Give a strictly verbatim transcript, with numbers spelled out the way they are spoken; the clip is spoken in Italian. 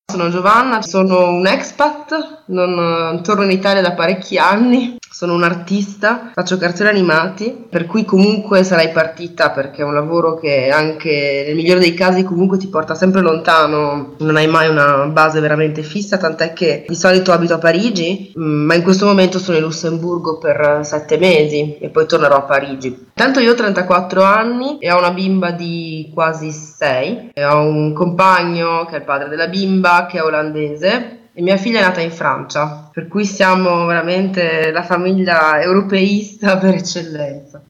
Sono Giovanna, sono un expat, non torno in Italia da parecchi anni, sono un artista, faccio cartoni animati, per cui comunque sarai partita perché è un lavoro che anche nel migliore dei casi comunque ti porta sempre lontano, non hai mai una base veramente fissa, tant'è che di solito abito a Parigi, ma in questo momento sono in Lussemburgo per sette mesi e poi tornerò a Parigi. Tanto io ho trentaquattro anni e ho una bimba di quasi sei, e ho un compagno che è il padre della bimba, che è olandese, e mia figlia è nata in Francia, per cui siamo veramente la famiglia europeista per eccellenza.